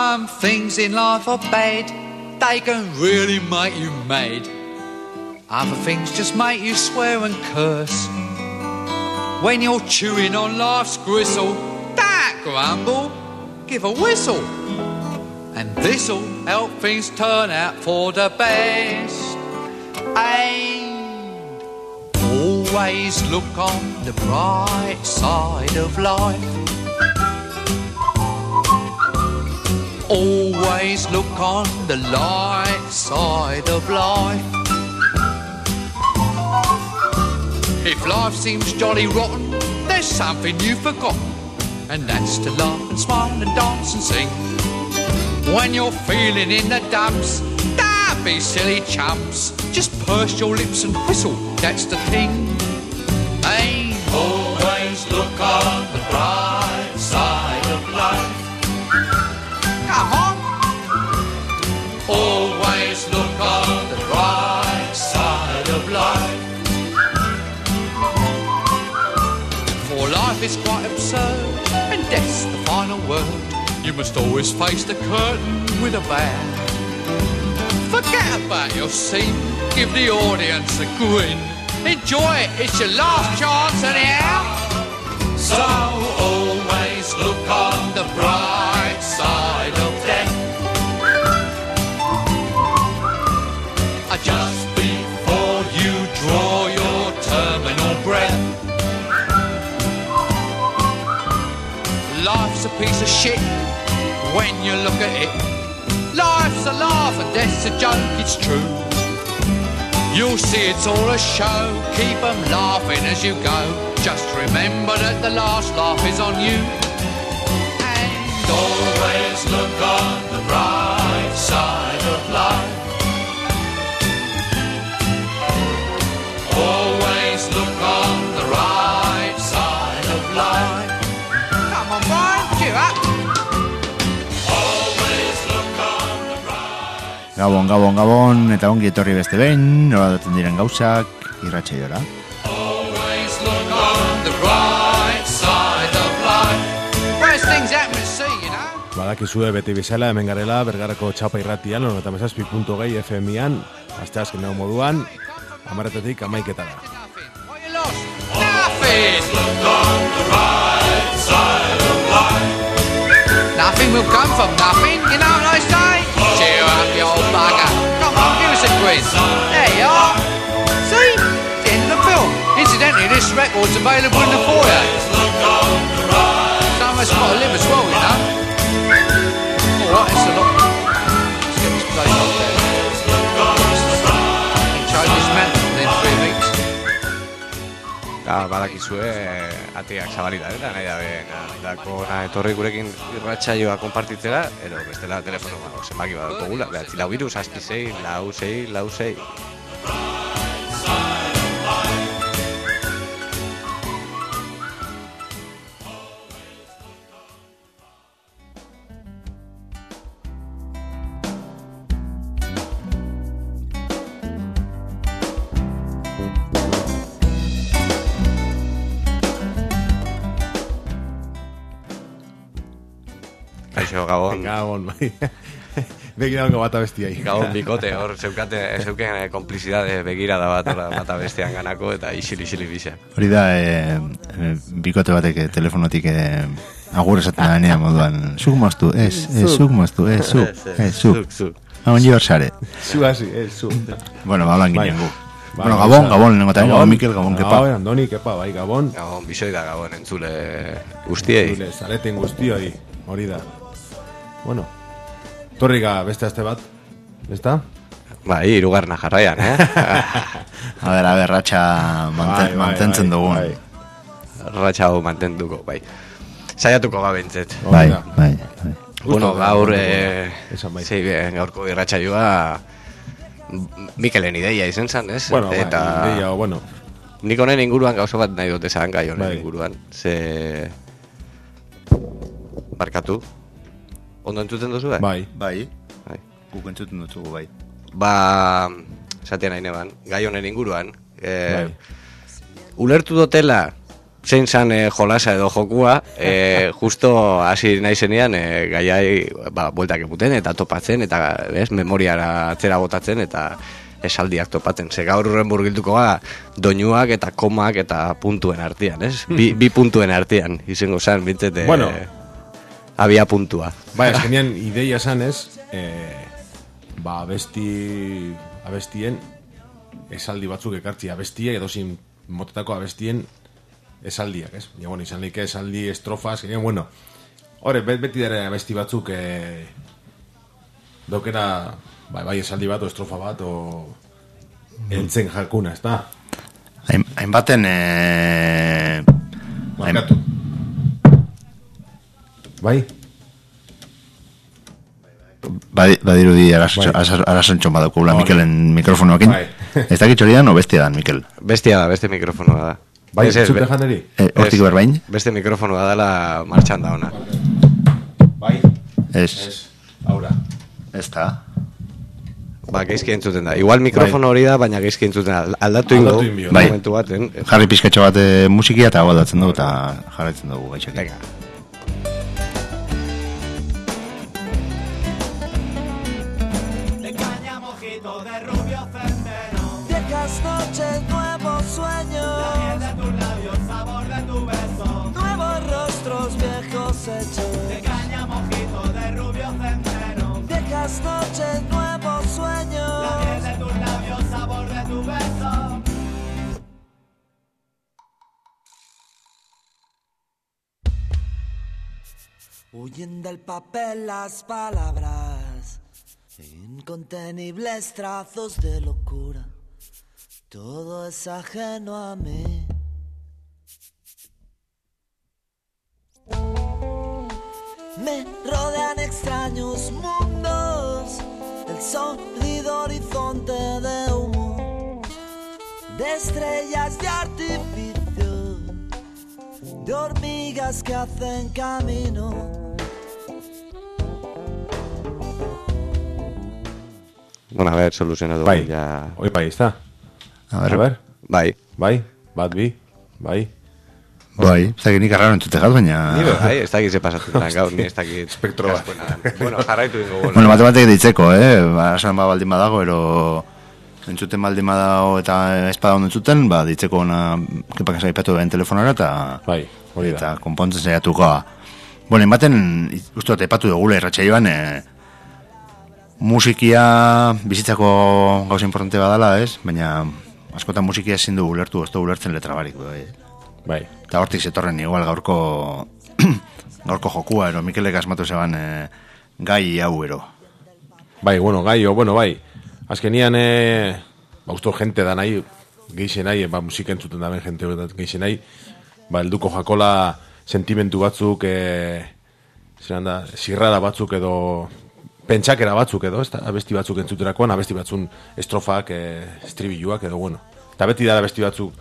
Some things in life are bad, they can really make you mad. Other things just make you swear and curse. When you're chewing on life's gristle, don't grumble, give a whistle. And this'll help things turn out for the best. And always look on the bright side of life. Always look on the light side of life. If life seems jolly rotten, there's something you've forgotten, and that's to laugh and smile and dance and sing. When you're feeling in the dumps, don't be silly chumps. Just purse your lips and whistle, that's the thing. Hey, always look on the bright side of life. Come on. Always look on the bright side of life. For life is quite absurd, and death's the final word. You must always face the curtain with a bow. Forget about your scene, give the audience a grin. Enjoy it, it's your last chance anyhow. So always look on the bright side of death. Just before you draw your terminal breath. Life's a piece of shit when you look at it. Life's a laugh and death's a joke, it's true. You'll see it's all a show, keep 'em laughing as you go. Just remember that the last laugh is on you. And always look on the bright side of life. Always look on the right side of life. Come on, Brian, cheer up. Always look on the right. Gabon, eta ongi etorri beste behin, nola daten diren gauzak, irratsaioara. Always look on the right side of life. First things happen to see, you know. Badakizue beti bezala hemen garela Bergarako Txapa irratian, 97.6 FM-an, aste azkeneko moduan, 10:00 11:00. Nothing will come from nothing, you know what I say? Cheer up, you old bugger. Come on, give us a quiz. There you are. See? It's the end of the film. Incidentally, this record's available in the foyer. Some of us got to live as well, you know. Alright, it's a lot. Let's get this place up there. Change this man within 3 weeks. Badakizue ateak zabalita dela, nahi dako etorri gurekin irratsaioa konpartitzera, ero bestela telefono zenbaki badakogula, 936 Gabon, bai. Begirango bata bestiai. Gabon bikote, hor zeuken konplizidade begirada bat bata bestean ganako eta isili bisa. Hori da, bikote batek telefonotik agur esaten da denean moduan. Zuk moztu, zuk moztu, zuk. Hauen jor sare. Zu hasi, zuk. Bueno, hablan ginen gu. Bueno, Gabon, lehenko eta Gabon, Mikel, Gabon, kepa. Gabon, Andoni, kepa, bai, Gabon. Gabon, bisoi da Gabon, entzule guztiei. Entzule, zareten guztioi, hori da. Bueno, torriga beste aste bat, ezta? Bai, hirugarrena jarraian, A ber, ratxa mantentzen dugun. Ratxa hau mantenduko, bai. Saiatuko gabentzet. Bai. Bueno, gaur, gaurko irratsaioa Mikelen ideia izen zan, ez? Bueno, ideia, bueno. Nik honen inguruan gauza bat nahi dut esan gai honen inguruan. Barkatu. Ondo entzuten duzu, Bai. Guk entzuten duzugu, bai. Esatea nahi neban, gai honen inguruan. Ulertu dotela zein zan jolasa edo jokua, justo hasi naizenean gaiai bueltak eputen eta topatzen, eta memoriara atzera botatzen, eta esaldiak topatzen. Ze gaur urren burgilduko doinuak eta komak eta puntuen artean, ez? Bi puntuen artean, izango zan, bintzete, abia puntua. Bai, azkenean ideia zan ez, abestien esaldi batzuk ekartzi, abestiek edozin motetako abestien esaldiak, ez? Ja, bueno, izan leike esaldi estrofas, bueno, hori, beti dara abesti batzuk dokera, bai esaldi bat, o estrofa bat, o entzen jakuna, ez da? Hainbaten... Markatu. Bai? Badirudi arazontxon badakula Mikelen mikrofonoakin. Ez dakit hori dan o bestia dan, Mikel? Bestia da, beste mikrofonoa da. Bai, zute janeri? Hortik berbain? Beste mikrofonoa dela martxan da ona. Bai? Ez. Aura. Ez da. Geizki entzuten da. Igual mikrofono hori da, baina geizki entzuten da. Aldatu ingo, momentu baten. Jarri pizkatxo bat musikia eta aldatzen dugu eta jarraitzen dugu gaitxak. Venga. Noches, nuevos sueños, la miel de tus labios, sabor de tu beso, nuevos rostros, viejos hechos, de caña mojito, de rubio centeno, viejas noches, nuevos sueños, la miel de tus labios, sabor de tu beso. Huyen del papel las palabras, incontenibles trazos de locura. Todo es ajeno a mí. Me rodean extraños mundos, el sólido horizonte de humo, de estrellas y artificios, de hormigas que hacen camino. Bueno, a ver, solucionado. Bai, ya... Oi, bai, está. A ver. Bai. Bat bi. Bai, ez dakit nik arraro entzute gat, baina... Nire, ez dakit ze pasatzen da, gaur, ni ez dakit... Espektro bat. Bueno, jarraitu ingo. Bueno, matematik ditzeko, Arazoan baldin badago, ero... Entzuten baldin badago eta espada ondo entzuten, ditzeko ona... Kepak esaipatu den telefonara eta... Bai, hori da. Eta konpontzen saiatuko. Bueno, ematen, uste dut, epatu dugula irratsaioan, musikia bizitzako gauza importante badala, ez? Baina... Askotan musikia ezin du ulertu, ez du ulertzen letra barik. Bai. Eta hortik zetorren igual gaurko jokua, ero Mikelek asmatu zeban gai hau, ero. Bai, bai. Azkenian, usto gente da nahi, geixe nahi, musika entzuten daben gente geixe nahi, helduko jakola sentimentu batzuk, zirrada batzuk edo... Pentsakera batzuk edo, abesti batzuk entzuterakoan, abesti batzun estrofak, estribiluak edo, bueno. Eta beti dara abesti batzuk,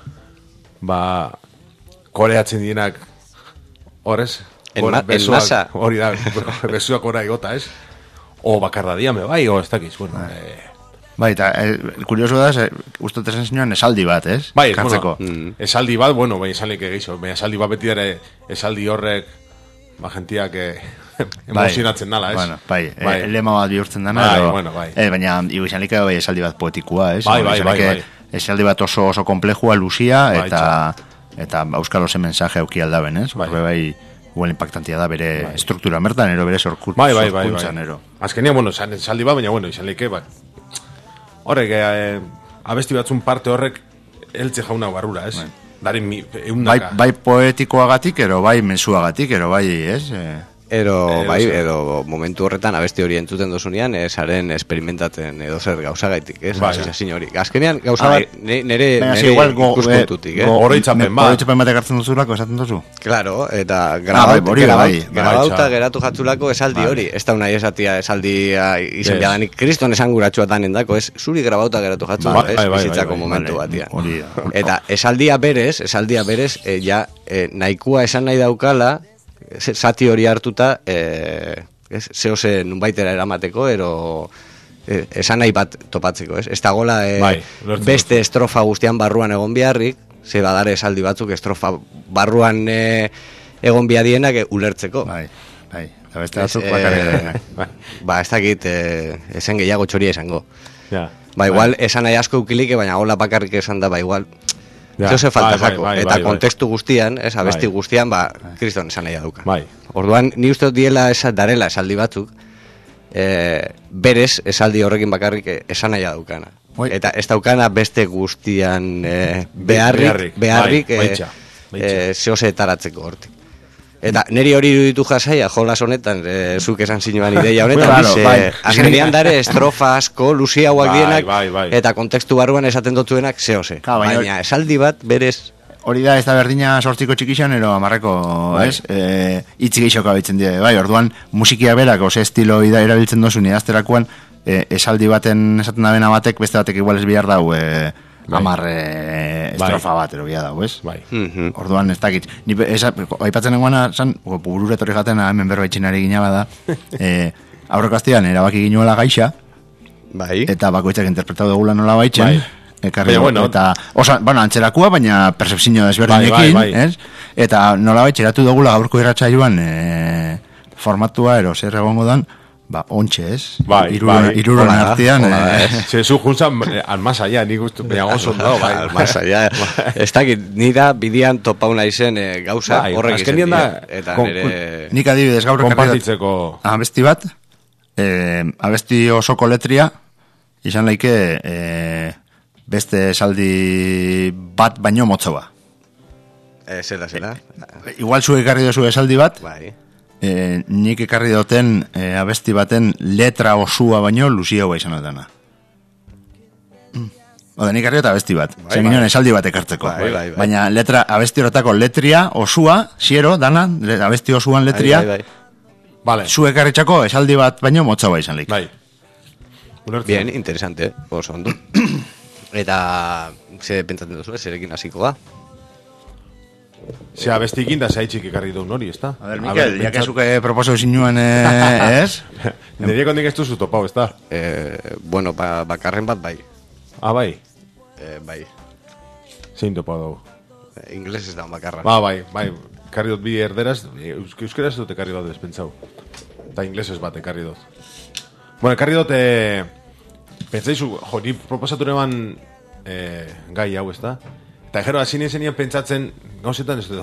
koreatzen dienak, horrez? En masa. Hori da, besuak ora igota, ez? O bakardadiame, bai, o ez dakiz, bueno. Bai, eta kurioso da, uste tezen zinuan esaldi bat, ez? Bai, bueno, esaldi bat, bueno, bai, esaldik egeixo. Bai, esaldi bat beti dara, esaldi horrek, gentiak... emozionatzen nala, ez? Bueno, bai. Lema bat bihurtzen dana, baina izan lika esaldi bat poetikua, ez? Bai. Esaldi bat oso komplejua, luzia, eta euskal ose mensaje auki aldaben, ez? Bai, igual impactantia da bere struktura mertan, ero bere sorkuntzan, ero. Azkenia, bueno, esaldi bat, baina, bueno, izan lika, horrek, abesti batzun parte horrek, eltze jauna barrura, ez? Bai poetikoagatik, ero bai mensuagatik, ero bai, ez? Edo momentu horretan abesti hori entzuten dozunean, saren experimentatzen edo zer gauzagaitik, ez? Zazin hori. Azkenean gauza bat nire ikuspuntutik, Oroitzapen bat ekartzen duzulako, esaten duzu? Claro, eta grabauta geratu jatzulako esaldi hori. Ez da unai esatia esaldia izen biadanik kriston esan guratxua danen dako, ez? Zuri grabauta geratu jatzula, ez? Bizitzako momentu batian. Eta esaldia berez, nahikua esan nahi daukala, zati hori hartuta zehose nunbaitera eramateko esan nahi bat topatzeko, ez? Ez da gola beste estrofa guztian barruan egon beharrik, ze badare esaldi batzuk estrofa barruan egon biadienak ulertzeko. Bai. Eta beste batzuk bakarrik. Ba, ez dakit, esen gehiago txoria esango. Ja. Ba, igual, esan nahi asko ukilike, baina hola bakarrik esan da, ba, igual, zehose falta jako. Eta kontekstu guztian, abesti guztian, ba, kriston esan nahi aduka. Bai. Orduan, ni uste diela darela esaldi batzuk, berez esaldi horrekin bakarrik esan nahi adukana. Eta ez daukana beste guztian beharrik zehose taratzeko hortik. Eta niri hori iruditu jasaia, jolas honetan, zuk esan zinuan ideia honetan, azkenean dare estrofa asko, luzi hauak dienak, eta kontekstu barruan esaten dotuenak zehose. Baina esaldi bat, berez... Hori da, ez da berdina sortziko txikixan, ero amarreko, ez? Itzik eixoka bitzen die, bai, orduan musikia berak, ose estilo erabiltzen dozu idazterakoan, esaldi baten esaten da bena batek, beste batek igual ez bihar dau, estrofa bat, ero bihar dau, ez? Bai. Orduan, ez dakit. Aipatzen nengoana, zan, bururetorri jaten, hemen berro etxinari gina bada, aurreko aztian, erabaki ginuela gaixa, eta bakoitzak interpretatu dugula nola baitzen, eta antzerakua, baina percepzio desberdinekin, ez? Eta nolabait eratu dugula gaurko irratsaioan formatua ero zer egongo dan, ba ontxe, ez? Hiruron artean, se zu juntzan al más allá, ni gustu, baina oso ondo, bai, al más allá. Ez dakit, nira bidian topau naizen gauza horrek izan eta nire nik adibidez gaur konpartitzeko abesti bat, abesti osoko letria izan laike beste esaldi bat baino motzo ba. Zela. Igual zuek ekarri dozu esaldi bat, nik ekarri duten abesti baten letra osua baino luzia izan dutena. Oda, nik ekarri dut abesti bat. Zen ginen esaldi bat ekartzeko. Baina letra, abesti horretako letria osua, siero, dana, abesti osuan letria, zuek ekarritxako esaldi bat baino motzo izan lik. Bien, interesante, oso ondo. Eta ze pentsatzen duzu, zerekin hasiko da? Ze abestikin da zaitxik ekarri duen hori, ez da? A ver, Mikel, ya que zuke proposo zinuen, ez? Nire kondik ez duzu topau, ez da? Bueno, bakarren bat bai. Bai? Bai. Zein topau dugu? Ingles ez da bakarra. Bai, karri dut bi erderaz, euskeraz dut ekarri dut despentsau. Eta inglesez bat ekarri dut. Bueno, ekarri dut... Pentsaizu, ni proposatu neban gai hau, ez da? Eta gero, hasi nien pentsatzen, gauzetan ez dut,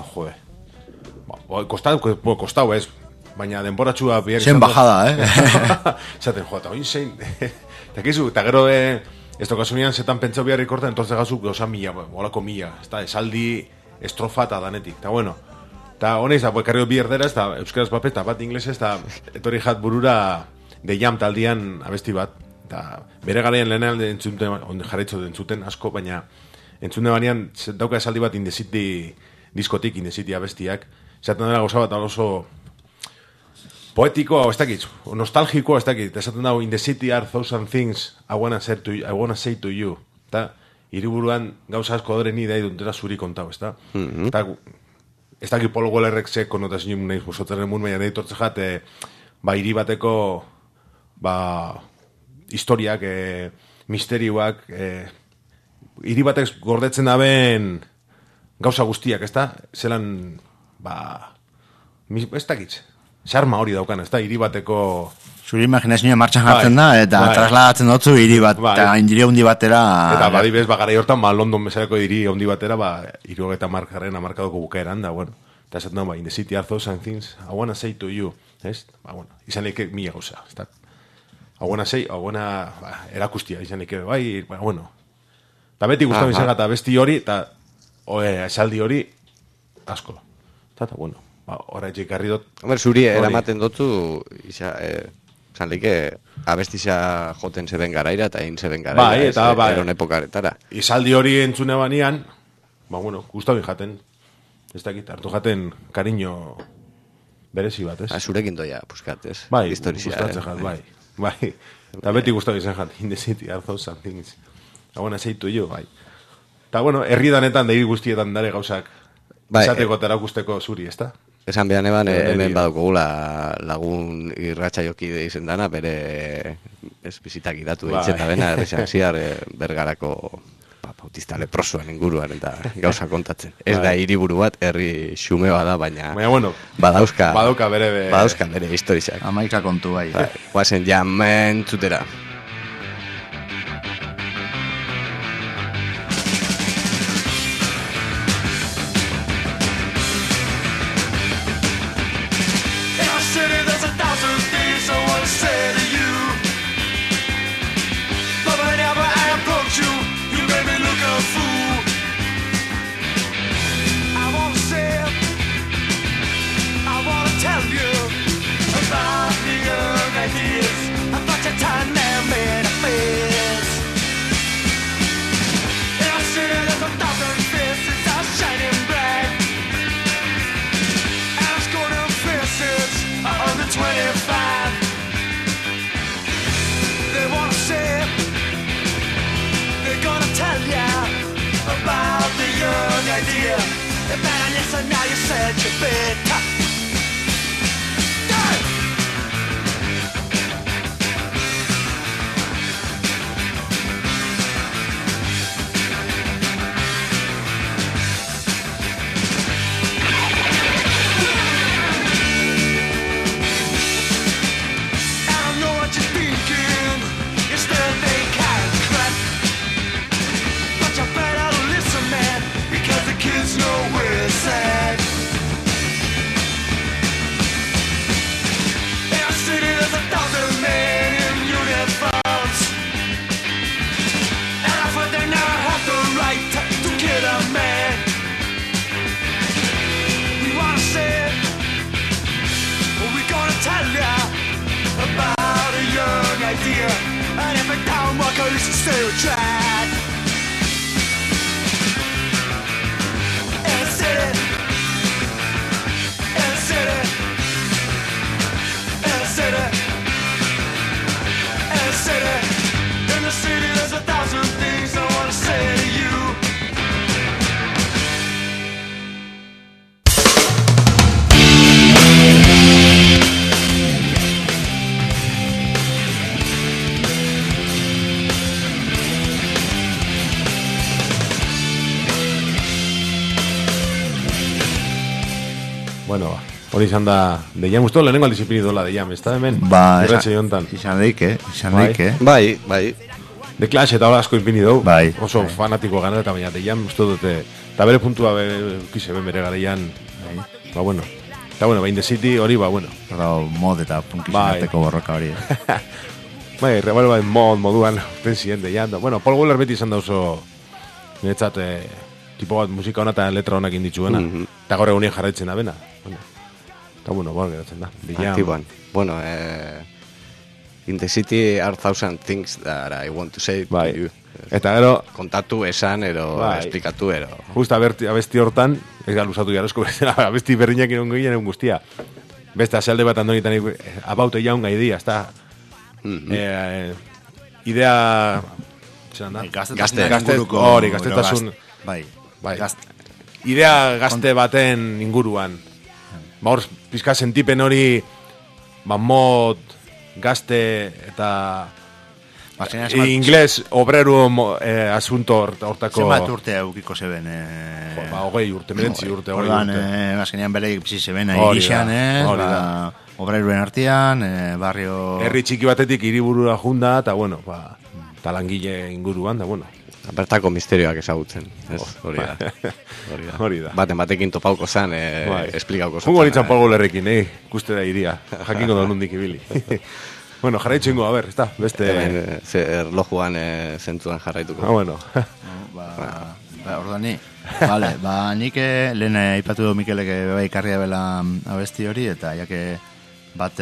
kostau ez, baina denboratxua bihar izan. Zen bajada, Zaten, eta oin zein, eta gero, ez tokasunean zetan pentsau bihar ikorta, entonces gazu, gauza mila, holako mila, ez da, esaldi, estrofa eta danetik, eta bueno, eta honeiz, karri dut bi erderaz, eta euskaraz papet, eta bat inglesez, eta etorri jat burura de jam taldian abesti bat, eta bere galean lehenan jarraitzo entzuten asko, baina entzune banean dauka esaldi bat Indecity diskotik, Indecity abestiak, esaten dara gauza bat oso poetiko, ez dakit, nostalgiko, ez dakit, esaten dago Indecity are thousand things I wanna say to you, eta hiriburuan gauza asko dore ni da iduntera zuri kontau, ez da? Eta ez dakit Polo Golerrek ze konotazio nahiz musotzaren mun, baina nahi tortze jat, hiri bateko historiak, misterioak, hiri batek gordetzen daben gauza guztiak, ez da? Zelan, ez dakitz, xarma hori daukan, ez da? Hiri bateko... Zuri imaginazioa martxan jartzen da, eta trasladatzen dutzu hiri bat, eta hiri handi batera... Eta badibez, gara hortan, London bezaleko hiri handi batera, hiru eta markaren amarkadoko bukaeran da, bueno. Eta esaten da, in the city are thousand things I wanna say to you, ez? Izan leke mila gauza, ez da? Erakustia, izan eke, bueno. Eta beti guztan izan gata besti hori, eta esaldi hori, asko. Eta, bueno, horra etxik harri dut. Zuri, eramaten dutu, izan leke, abestisa joten zeben garaira, eta egin zeben garaira, eron epokaretara. Izaldi hori entzune banean, bueno, guztan jaten, ez dakit, hartu jaten kariño berezi bat, ez? Zurekin doia, puskat, ez? Bai, gustatzen jat, bai. Eta beti guztatzen izan jat, in the city are thousand things I wanna say to you, bai. Eta, bueno, herri danetan, da hiri guztietan dare gauzak izateko terakusteko zuri, ez da? Esan behan eban, hemen badukogula lagun irratsaioki izen dana, bere bizitak idatu ditzen da bena, erresan ziar bergarako bautista leprosoan inguruan eta gauza kontatzen. Ez da hiriburu bat, herri xume bada, baina bueno, badauzka bere historiak. Amaika kontu bai. Guazen jamen zutera. Hori izan da de Jam, uste lehenengo aldizipini dola de Jam, ez da hemen? Ba, izan daike. Bai. De Clash eta hola asko ipini dugu, bai, oso fanatiko gana eta baina de Jam, uste dute, eta bere puntua kize ben bere garaian, ba bueno, eta bueno, behin de City hori, ba bueno. Mod eta punkizateko borroka hori. Bai, rebalo bai moduan, ten ziren de Jam, bueno, Paul Weller beti izan da oso, niretzat, tipo bat musika hona eta letra honak inditzuena, eta gaur egunien jarraitzen da bena, bueno. Eta bueno, geratzen da. Aktiboan. Bueno, in the city are thousand things that I want to say to you. Eta gero kontatu, esan, esplikatu, Justa abesti hortan, ez da luzatu jarrezko, abesti berdinak irongo ginen guztia. Beste asalde bat andonitan about a young idea, ez da. Idea... Gaztetasun... Bai. Idea gazte baten inguruan. Ba hor, pizka sentipen hori, ba mod, gazte eta ingles obreru asunto hortako... Zenbat urte eukiko zeben? Ba, 20 urte, 20 urte. Ordan, azkenean bere bizi zeben, egixan, obreruen artean, barrio... Herri txiki batetik hiriburura junda, eta bueno, ba, talangile inguruan, da bueno. Bertako misterioak ezagutzen, ez? Hori da. Batekin topauko zan, esplikauko zan. Jungo nintzen Paul Wellerrekin, ikuste da iria. Jakingo da nondik ibili. Bueno, jarraitu ingo, a ber, ez da? Beste... Erlojuan zentzuan jarraituko. Bueno. Ordani. Vale, nik lehen aipatu du Mikelek ikarria bela abesti hori, eta jake bat...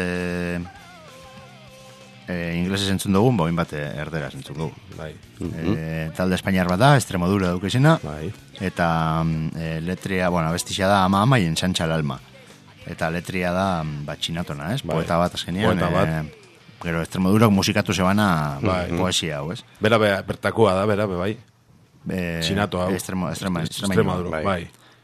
inglesez entzun dugun, boin bat erderaz entzun dugu. Bai. Talde Espainiar bat da, Extremadura dukizena, eta letria, bueno, abestixa da ama y ensancha el alma. Eta letria da txinatona, ez? Poeta bat azkenean. Gero Extremadura musikatu zebana poesia, hau, ez? Bera bertakoa da, bera, bai. Txinato hau. Extremadura, bai.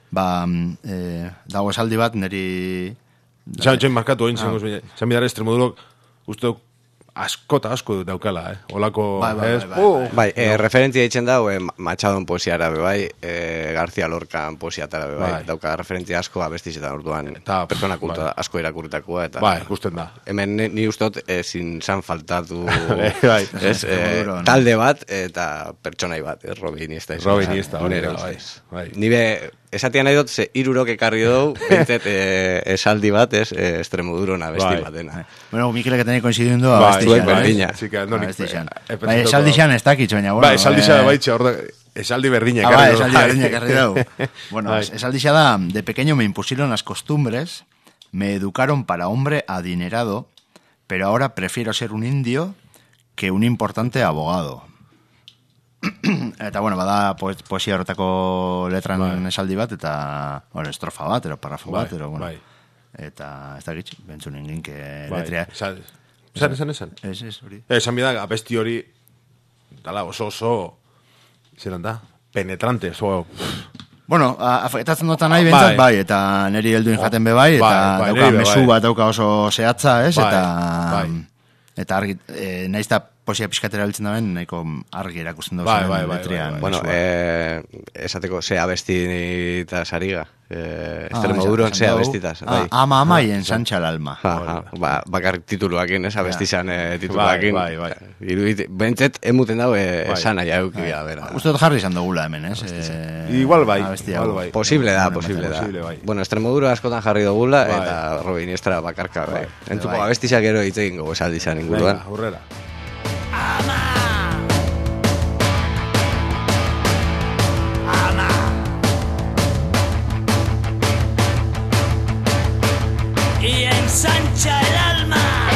Dago esaldi bat, niri... Zan markatu egin zen, zan bidara Extremadura, uste asko daukala, Olako, referentzia ditzen da, Machadon poesiara bai, García Lorcan poesiatara bai, dauka referentzia asko abestizetan orduan, pertsona kulta asko irakurritakoa, eta ikusten da. Hemen ni ustot ezin zan faltatu talde bat eta pertsonai bat, Robin Iniesta. Robin Iniesta, Nibe, esatia nahi dut, ze irurok ekarri dugu, bintzet esaldi bat, Extremodurona abesti bat dena. Bueno, Mikelek tenei koinzidiendo abestixan. Esaldixan ez dakitz, baina, bueno. Esaldixan baitxe, esaldi berdina ekarri dugu. Bueno, esaldixan da, de pequeño me impusieron las costumbres, me educaron para hombre adinerado, pero ahora prefiero ser un indio que un importante abogado. Eta, bueno, bada poesia horretako letran esaldi bat, eta, bueno, estrofa bat, ero parrafo bat, ero, bueno. Eta, ez da gitz, bentzun ingin, que letria. Esan? Ez, hori. Esan bida, abesti hori, dala, oso, zelan da, penetrante, oso... Bueno, afektatzen dutan nahi bentzat, bai, eta neri helduin jaten be bai, eta dauka mesu bat dauka oso zehatza, ez, eta argi, nahiz da poesia pixkatera biltzen daben, nahiko argi erakusten dagoen letrian. Bueno, esateko, ze abesti eta sariga. Extremoduron ze abestitaz. Ama amaien santxa l'alma. Bakarrik tituluakin, ez abestizan tituluakin. Bentzet, emuten dago esan aia eukia, bera. Uste dut jarri izan dugula hemen, ez? Igual bai. Posible da. Bueno, Extremoduro askotan jarri dugula, eta Robin Iniesta bakarka. Entzuko abestizak gero itzegin gogo esaldizan inguruan. Aurrera. Ama. Y ensancha el alma.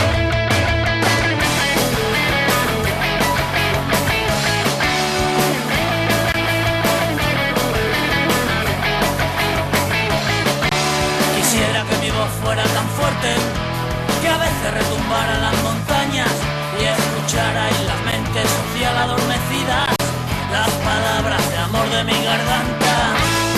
Quisiera que mi voz fuera tan fuerte que a veces retumbara las montañas y escuchara en las mentes social adormecidas las palabras de amor de mi garganta.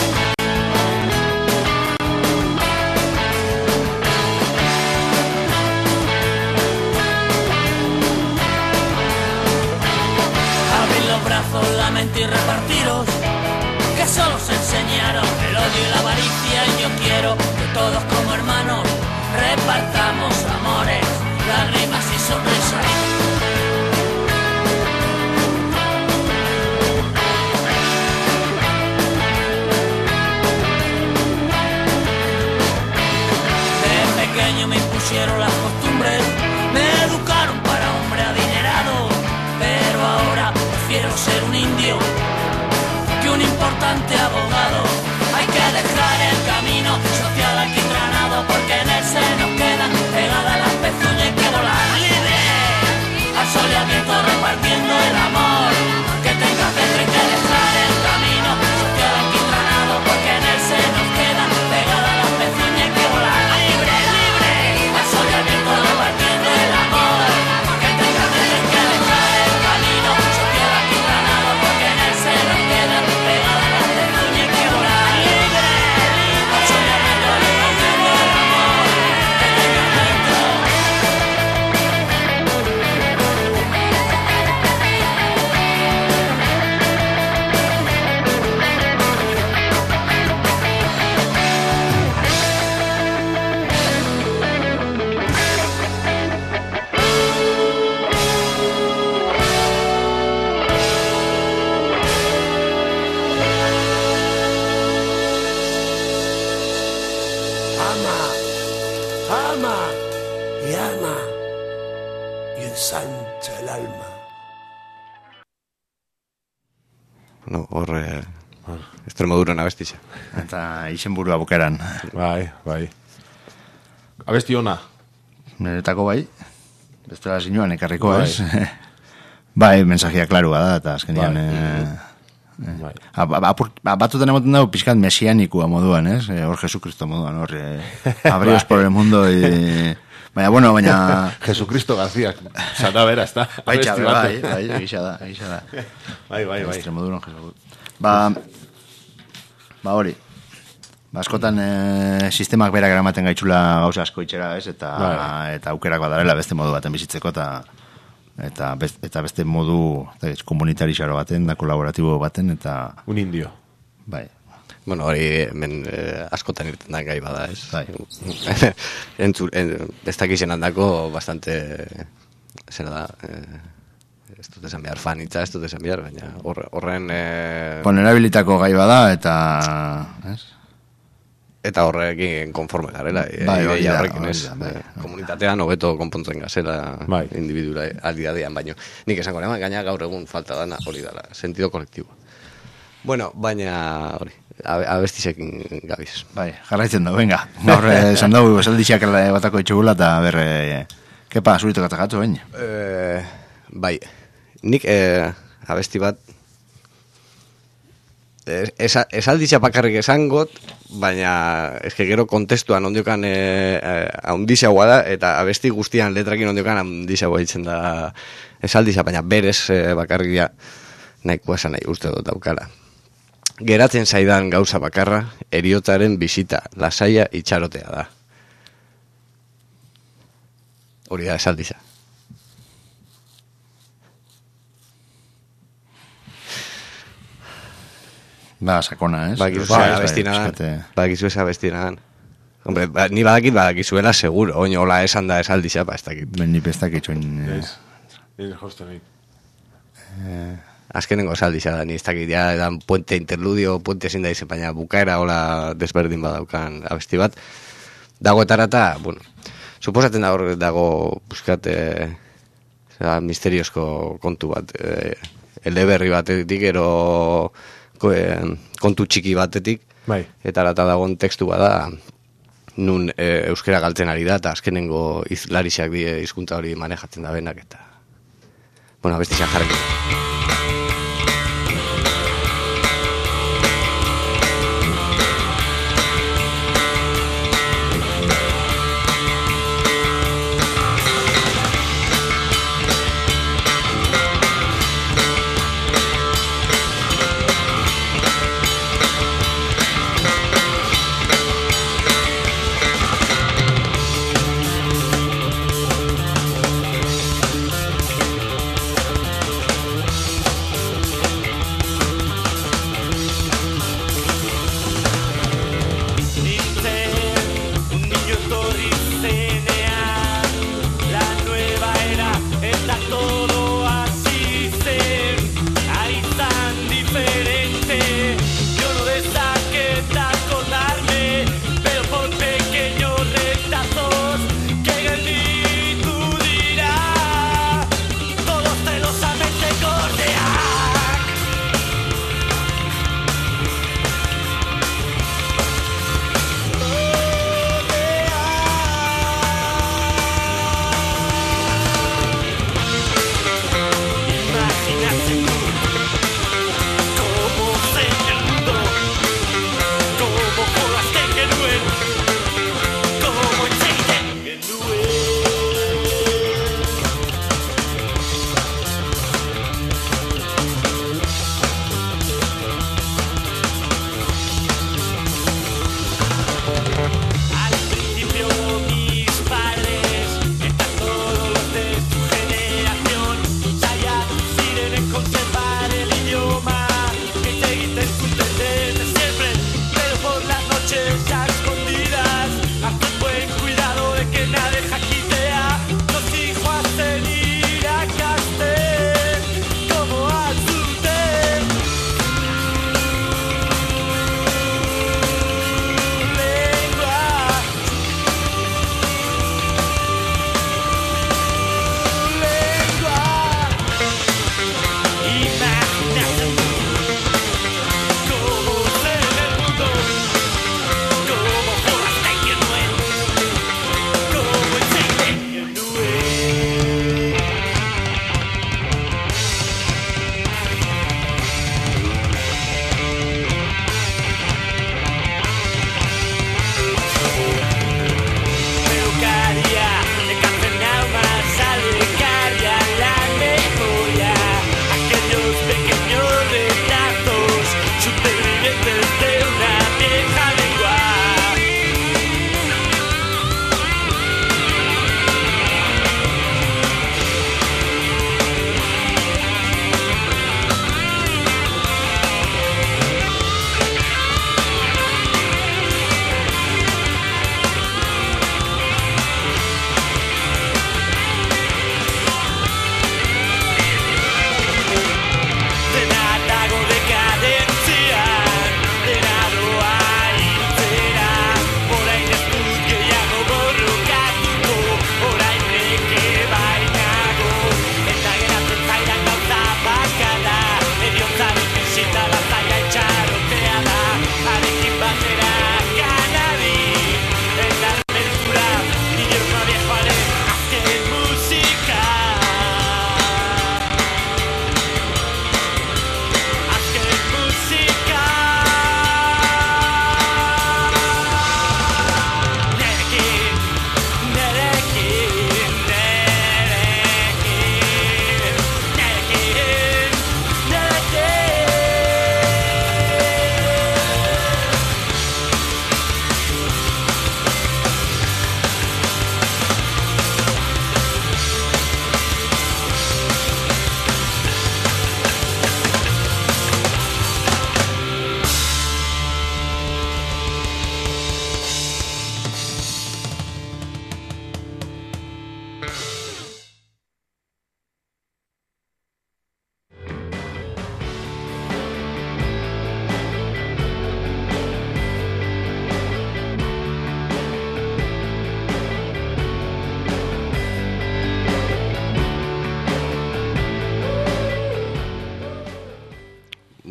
Abrir los brazos, la mente y repartiros, que solo se enseñaron el odio y la avaricia, y yo quiero que todos como hermanos repartamos amores, lágrimas y sonrisas. De pequeño me impusieron las costumbres, me educaron para hombre adinerado, pero ahora prefiero ser un indio que un importante abogado. Hay que dejar el camino social alquitranado, porque en él se nos quedan pegadas las pezuñas y que volar libre al sol y al viento repartiendo el amor que tenga dentro. Hay que dejar el camino social alquitranado, porque en él se nos quedan pegadas las pezuñas y que volar libre al sol y al viento repartiendo el amor que tenga dentro. Hay que dejar el camino social alquitranado, porque en él se nos quedan pegadas las pezuñas y que volar libre al sol y al viento repartiendo el amor que tenga dentro. Ama y ensancha el alma. No, hor Extremoduron abestiza. Eta izenburua bukeran. Bai. Abesti ona. Niretako bai. Bestela zinuan ekarriko, ez? Bai, mensajia klarua da, eta azkenian... Batzutan emoten dago pixkat mesianikua moduan, ez? Hor Jesucristo moduan, hor... Abrios por el mundo y... Baina... Jesucristo García, sana vera, ez da. Bai, egisa da. Bai. Extremoduron Jesucristo. Hori. Askotan sistemak berak eramaten gaitzula gauza asko itxera, ez? Eta aukerak badarela beste modu baten bizitzeko, eta eta beste modu komunitarizaro baten, da kolaboratibo baten, eta... Un indio. Bai. Bueno, hori hemen askotan irten da gai bada, ez? Bai. Ez dakizen handako bastante, zera da, ez dut esan behar fanitza, ez dut esan behar, baina horren... Ponerabilitako gai bada, eta... Ez? Eta horrekin konforme garela, komunitatean hobeto konpontzen gazela individua aldidadean, baino. Nik esango neman, gaina gaur egun falta dana hori dela, sentido kolektibo. Bueno, baina hori, abestizekin gabiz. Bai, jarraitzen da, venga. Gaur esan dugu, esaldixak batako itxugula, eta berre, kepa, zuritu katakatu, baina? Bai, nik abesti bat, esalditza bakarrik esangot, baina eske gero kontestuan ondiokan haundixagoa da, eta abesti guztian letrakin ondiokan haundixagoa ditzen da esalditza, baina berez bakarrik da nahikoa esan nahi uste dut daukala. Geratzen zaidan gauza bakarra, heriotzaren bisita, lasaia itxarotea da. Hori da esalditza. Ba, sakona, ez? Bakizu esa bestinadan. Hombre, ni badakizuela seguro, oin hola esan da esalditza, ez dakit. Ni pestakit oin... Azkenengo esalditza da, ni ez dakit, ja, edan puente interludio, puente ezin da izen, baina bukaera hola desberdin badaukan abesti bat. Dago etarata, bueno, suposatzen da hor dago, buskat, misteriozko kontu bat, eleberri batetik, ero... kontu txiki batetik, eta arata dagoen tekstu bada nun euskera galtzen ari da, eta azkenengo izlarixak hizkuntza hori manejatzen da benak, eta bueno, abestizan jarrekin.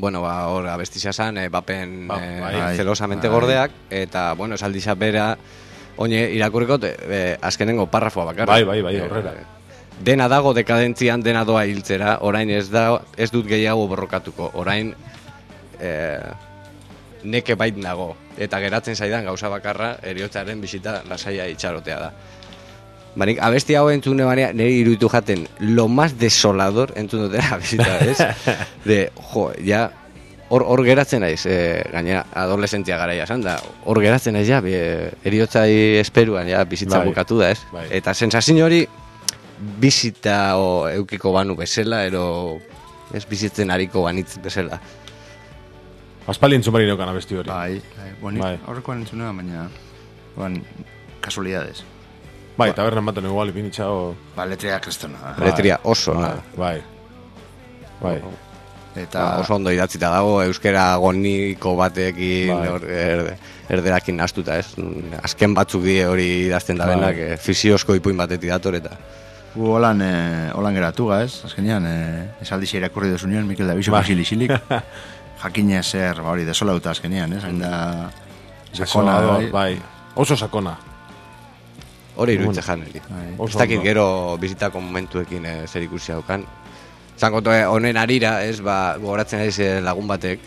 bueno, hor abestizia zan, bapen zelosamente gordeak, eta, bueno, esaldiza bera, oine, irakurriko, azkenengo parrafoa bakarra. Bai, horrela. Dena dago dekadentzian, dena doa hiltzera, orain ez dut gehiago borrokatuko, orain neke bait nago, eta geratzen zaidan gauza bakarra, heriotzaren bisita lasaia itxarotea da. Banik, abesti hau entzune baina, niri iruditu jaten, lo más desolador entzun dutera abesita, ez? Ja, hor geratzen naiz, gainera, adolescentzia garaia esan da, hor geratzen naiz, ja, eriotzai esperuan, ja, bizitza bukatu da, ez? Eta sensazio hori, bizita eukiko banu bezala, ero, ez bizitzen hariko banitz bezala. Aspaldi entzun bari neukan abesti hori. Horrekoan entzunea, baina, kasualidades. Bai, tabernan baten igual ipinitxa o... Letria kristona. Letria oso, Bai. Eta oso ondo idatzita dago, euskera agoniko batekin erderakin nastuta, ez? Azken batzuk die hori idazten da benak, fisiozko ipuin batetik dator eta... Gu holan geratu ga, ez? Azkenean, esaldixe irakurri desunean, Mikel Daviso basilixilik. Jakine zer, hori, desolauta azkenean, ez? Hainda... Sakona, bai. Oso sakona. Hori iruditze janeri. Ez dakit gero bizitako momentuekin zer ikusi haukan. Zangoto honen arira, ez, gogoratzen aiz lagun batek,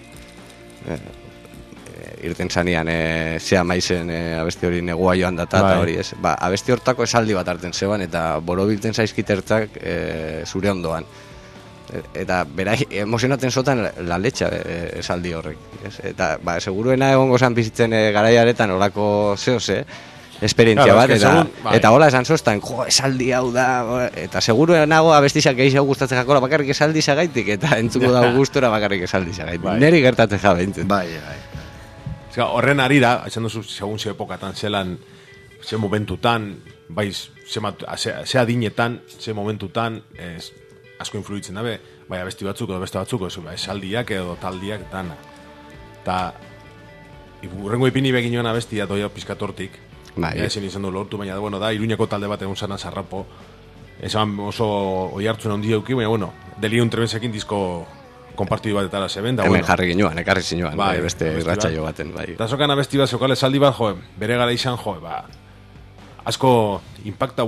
irten zanean, zea maizen abesti hori negua joan data, eta hori, ez. Abesti hortako esaldi bat hartzen zeban, eta borobiltzen zaizkitertzak zure ondoan. Eta bera emozionaten zotan la letxa esaldi horrek. Eta seguruena egongo zan bizitzen garaiaretan olako zehose, esperientzia bat, eta hola esan zoztan, esaldi hau da, eta seguru nago abestizak gehiago gustatzen jakola bakarrik esaldi zagaitik, eta entzuko dago gustora bakarrik esaldi zagaitik. Neri gertatzen jabeintzen. Bai. Horren arira, esan duzu, segun ze epokatan, zelan, ze momentutan, bai, ze adinetan, ze momentutan, asko influitzen dabe, bai, abesti batzuk edo beste batzuk, esaldiak edo taldiak, dana. Eta, urrengo ipini begin joan abestia doia pizkatortik, ezin izan du lortu, baina da, Iruñako talde bat egon zana Sarrapo, esan oso oi hartzuen ondia euki, baina, Deliun Trebensekin disko konpartidu bat etara zeben, da, hemen jarri ginoan, ekarri zinuan, beste irratxaio baten, bai. Eta zokan abesti bat, zokale esaldi bat, bere gara izan, asko impacta,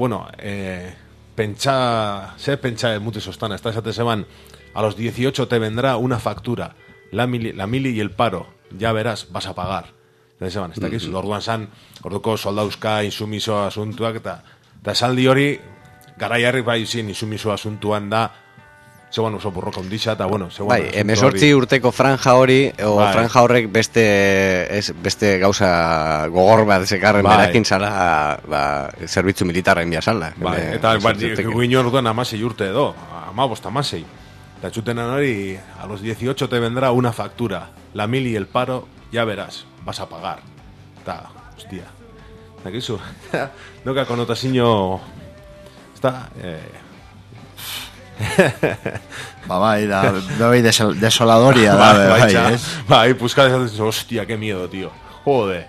pentsa mute sostana, ez da esate zeban, a los 18 te vendrá una factura, la mili y el paro, ya verás, vas a pagar. Ez dakiz, orduan zan, orduko soldauzka insumiso asuntuak, eta esaldi hori, garaiarrik bai zin insumiso asuntuan da, zeuan oso burroka ondisa, eta bai, 18 urteko franja hori, franja horrek beste gauza gogor bat zekarren berakin zala, zerbitzu militarren biazala. Eta guiño orduan 16 urte edo, 15, eta txutenan hori, a los 18 te vendrá una factura, la mili y el paro, ya verás, vas a pagar. Eta, hostia. Dakizu, doka konotazio... Está... bai, desoladoria da, bai, ez? Bai, puzka desatzen, hostia, qué miedo, tío. Jode.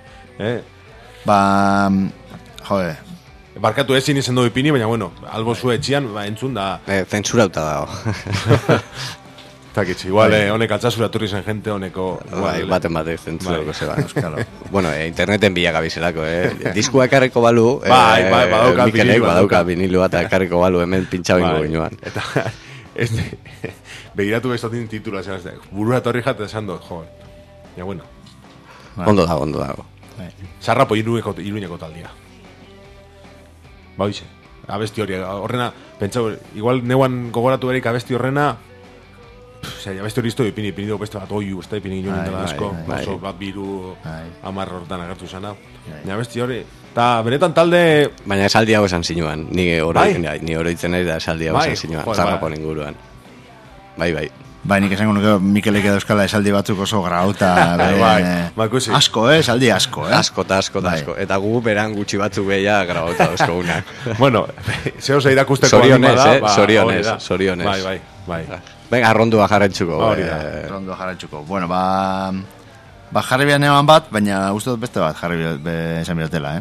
Jode. Barkatu ezin izan du ipini, baina, albo zu etxian, entzun da... Zensurauta dago. Takitz, igual, honek altzazura turri zen gente, honeko... Baten zentzurauko zeba. Interneten bilak abizelako, Diskua ekarriko balu, badauka vinilu bat ekarriko balu, hemen pintxau ingo ginoan. Eta, begiratu bestotin titula, burura torri jate esan dut, ja, Ondo dago. Sarrapo Iruñeko taldia. Hoize, abesti hori, horrena, pentsau, igual neuan gogoratu berik abesti horrena, abesti hori izto ipini dugu beste bat oiu, ez da ipini ginoen dela asko, oso bat biru, 10 horretan agertu zana. Abesti hori, eta benetan talde... Baina esaldi hau esan zinuan, ni oroitzen nahi da esaldi hau esan zinuan, Sarrapo inguruan. Bai. Bai, nik esango nuke Mikelek edo euskala esaldi batzuk oso grauta, asko, esaldi asko, Asko. Eta gu beran gutxi batzuk beha grauta osko unak. Zehoz eirakusteko anima da. Sorionez. Bai. Venga, rondua jarretxuko. Rondua jarretxuko. Jarri behar neban bat, baina uste dut beste bat jarri esan biratela,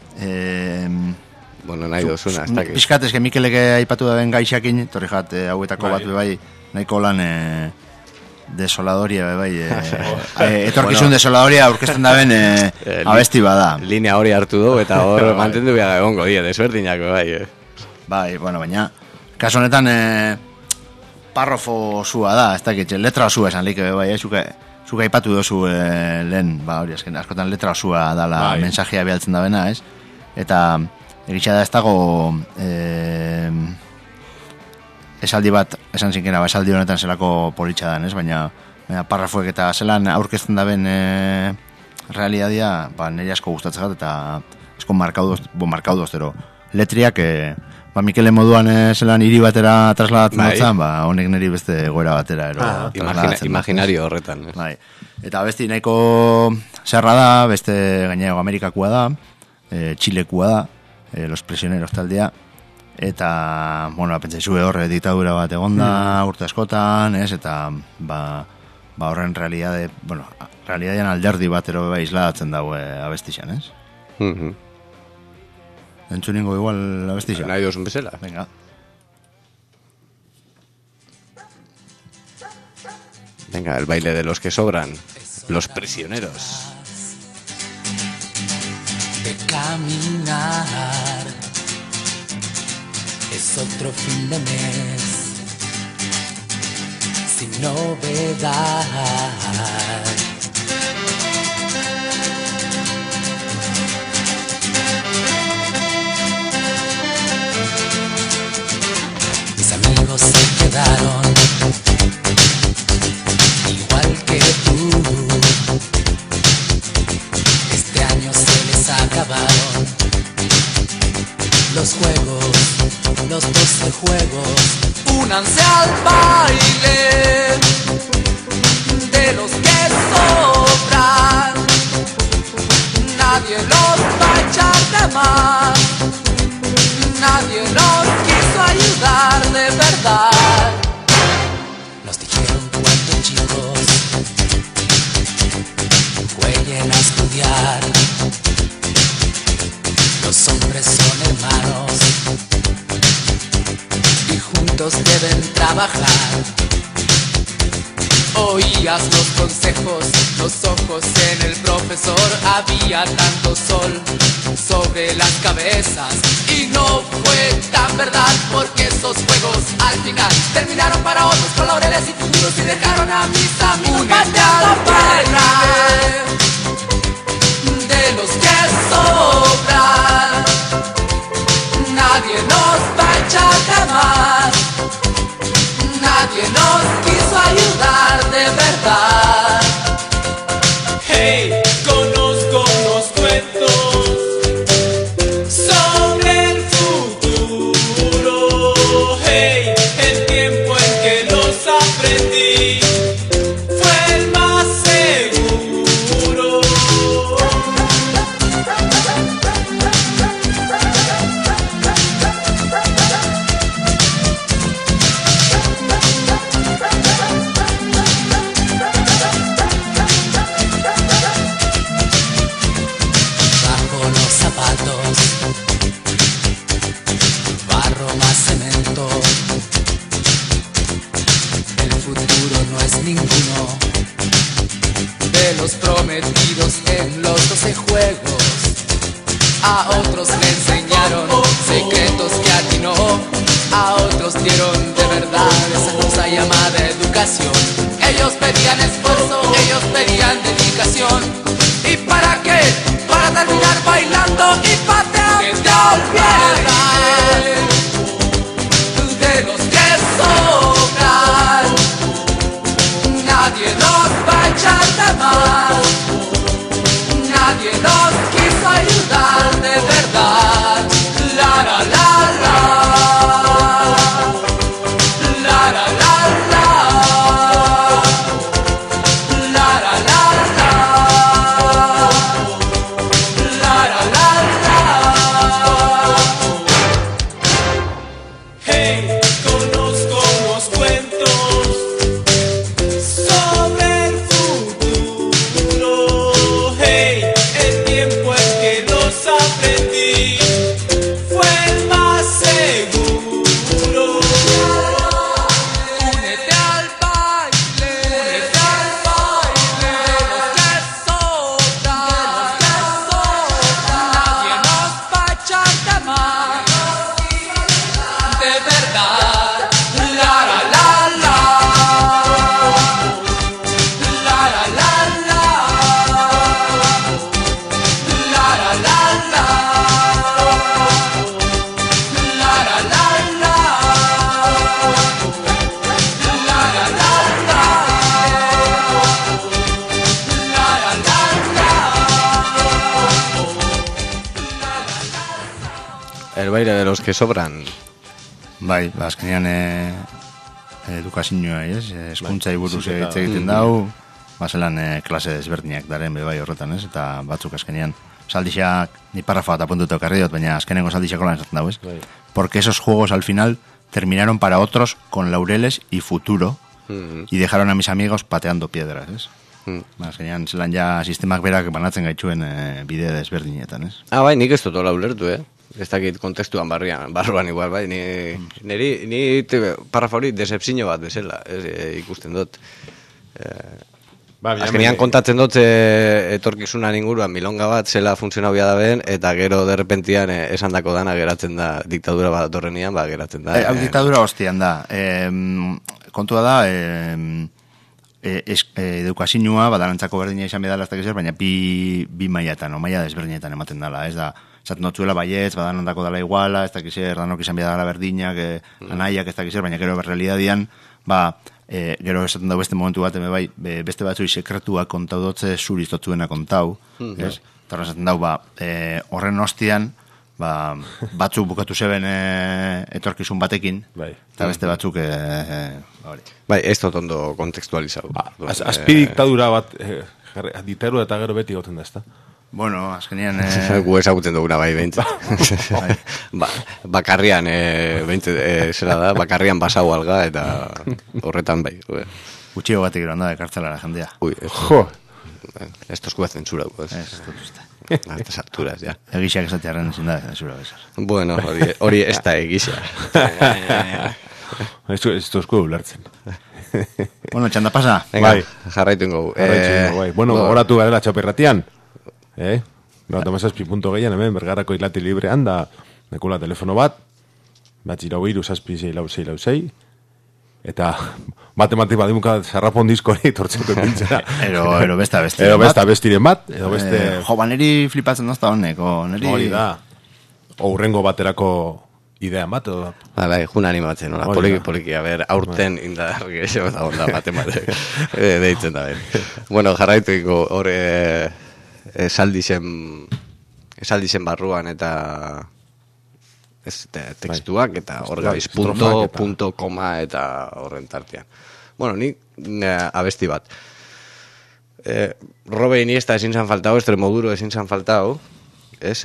nahi dozuna, ez dakit. Piskat, eske Mikelek aipatu da ben gaixakin, torri jat, hauetako bat bai, nahiko lan Desoladoria, bai. Etorkizun desoladoria aurkezten daben abesti bada. Linea hori hartu du, eta hor mantendu behar egongo, desberdinako, bai. Bai, bueno, baina, kaso honetan, parrofo zua da, ez dakit, letra zua esan lik, bai, zuka ipatu dozu lehen, ba, hori, askotan letra zua dala mensajea bialtzen da bena, ez? Eta, egitxa da ez dago, esaldi bat, esan zinkera, esaldi honetan zelako politxa dan, ez? Baina parrafoek eta zelan aurkezten da ben realidadia, ba, nire asko gustatzen bat, eta asko markaudoz, pero letriak, ba, Mikele moduan zelan hiri batera trasladatzen dutzen, ba, honek niri beste goera batera. Imaginario horretan. Bai. Eta besti nahiko zerra da, beste gainerago Amerikakua da, Txilekua da, Los Prisioneros taldea, eta, bueno, pentsaizue horre diktadura bat egonda urte askotan, ez, eta, ba horren realidadean alderdi batero beba isladatzen dago abestixan, ez? Entzuningo igual abestixan. Nahi dozun bezala. Venga. Venga, el baile de los que sobran, Los Prisioneros. De caminar es otro fin de mes sin novedad. Mis amigos se quedaron igual que tú. Este año se les acabaron los juegos, los 12 juegos. Únanse al baile de los que sobran. Nadie los va a echar de más. Nadie nos quiso ayudar de verdad. Nos dijeron cuando chicos jueguen a estudiar. Los hombres son hermanos y juntos deben trabajar. Oías los consejos, los ojos en el profesor. Había tanto sol sobre las cabezas y no fue tan verdad, porque esos juegos al final terminaron para otros con laureles y futuros y dejaron a mis amigos. Únete al baile de los que sobran. Nadie nos va a echar jamás. Nadie nos quiso ayudar de verdad. Hey, conozco unos cuentos sobre el futuro. Hey, el tiempo en que los aprendí fue el más seguro. Barro más cemento. El futuro no es ninguno de los prometidos en los 12 juegos. A otros le enseñaron secretos que atinó. A otros dieron de verdad esa cosa llamada educación. Ellos pedían esfuerzo, ellos pedían dedicación. ¿Y para qué? Para terminar bailando y pateando al baile de los que sobran. Nadie nos va a echar de más. Nadie nos quiso ayudar de verdad. La la la la. La la la la. La la la la. La la la la. Hey, conozco unos cuentos sobre el futuro. Hey, el tiempo en que los aprendí fue el más seguro. Únete al baile El baile de los que sobran. Bai, azkenean edukazioa, eskuntzai buruz hitz egiten dau, bazelan klase desberdinak daren bai horretan, eta batzuk azkenean saldixak, ni parrafa bat apuntuta okarri dut, baina azkenengo saldixako lan esaten dau, porque esos juegos al final terminaron para otros con laureles y futuro, y dejaron a mis amigos pateando piedras, azkenean zelan ja sistemak berak banatzen gaitxuen bide desberdinetan, Bai, nik ez dut hola ulertu, ez dakit kontestuan barruan igual, bai, ni parrafa hori decepzio bat bezala, ikusten dut. Azkenean kontatzen dut etorkizunan inguruan milonga bat zela funtzionau da ben, eta gero derrepentian esan dako dana geratzen da, diktadura bat dorrenian, geratzen da. Diktadura hostian da. Kontua da, edukazioa, badalantzako berdina izan bedala, baina bi mailatan, o maila desberdinetan ematen dela, ez da, zaten dutzuela baietz, badanondako dela iguala, ez dakizer, danok izan bedala berdinak, anaiak, ez dakizer, baina gero berrealidadian, gero esaten dago beste momentu bat, beste batzui sekretua kontau dutze zuriztotzuena kontau, ez? Eta esaten dago, horren ostian, batzuk bukatu zeben etorkizun batekin, eta beste batzuk bai, ez dut ondo kontekstualizatu. Azpi diktadura bat, diktadura eta gero beti goten da, ez da? Bueno, azkenean... Gu ezagutzen duguna bai, behintzat. Bakarrian, zera da, bakarrian basau alga, eta horretan bai. Gutxio batik gero handa ekartzelara jendea. Jo! Estos guaz zentzurako, ez? Ez, dut uste. A estas alturas, ja. Egixak esatearen ezin da, zentzura bezar. Bueno, hori ez da egixa. Ez tozko ulertzen. Bueno, txanda pasa. Bai, jarraitu ingo. Bueno, horatu garela txapirratian. Gauta mazazpi punto gehian, hemen, Bergarako Irrati Librean, da nekula telefono bat, batxirau iru, zazpi, zei, lau, eta matematik badimuka zarrapon diskori tortzeko pintzera. Ero besta bestiren bat, edo beste... Jo, neri flipatzen dozta honeko, neri... Hori da, hurrengo baterako idea bat, o... Bai, jun animatzen, hola, poliki, a ber, aurten indar gehiago da onda matematik, deitzen da, Bueno, jarraitu ingo, hor... esaldisen barruan eta tekstuak eta hor gabiz punto, koma eta horren tartean. Bueno, ni abesti bat. Robe Iniesta ezin zan faltau, Extremoduro ezin zan faltau, ez?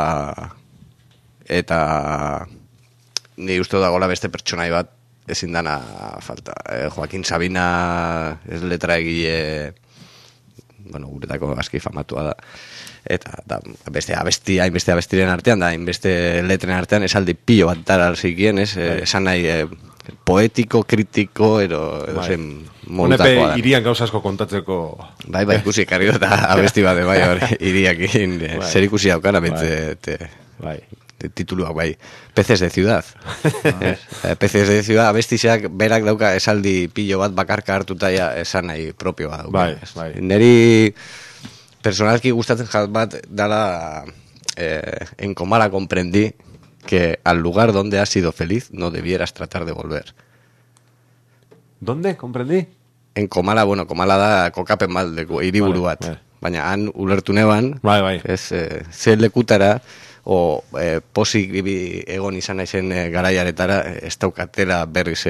Eta ni uste dagoela beste pertsonai bat ezin dana falta. Joaquin Sabina ez letra egile... bueno, guretako aski famatua da. Eta beste abestiren artean, da inbeste letren artean esaldi pilo bat darazikien, esan nahi poetiko, kritiko, edo zen montakoa da. Irian gauzasko kontatzeko... Bai, ikusi, karri dut abesti bat, bai, iriakin, zer ikusi haukana, tituluak, bai, Peces de Ciudad. Peces de Ciudad, abestizeak berak dauka esaldi pilo bat bakarka hartuta esan nahi propioa dauka. Bai. Neri personalki gustatzen jat bat dala en Comala comprendí que al lugar donde has sido feliz no debieras tratar de volver. ¿Dónde? ¿Comprendí? En Comala, bueno, Comala da kokapen bat, hiriburu bat. Baina han ulertu neban, ze lekutara o posik egon izan naizen garaiaretara ez daukatela berriz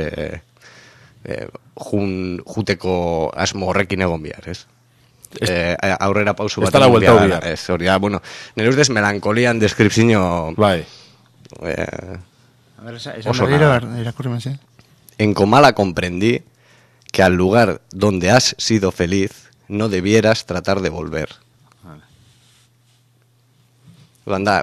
juteko asmo horrekin egon bihar, ez? Aurrera pausu bat egon bihar. Ez, hori, bueno, nire ustez melankolian deskripzio... Bai. Oso nada. En Comala comprendí que al lugar donde has sido feliz no debieras tratar de volver. Landa,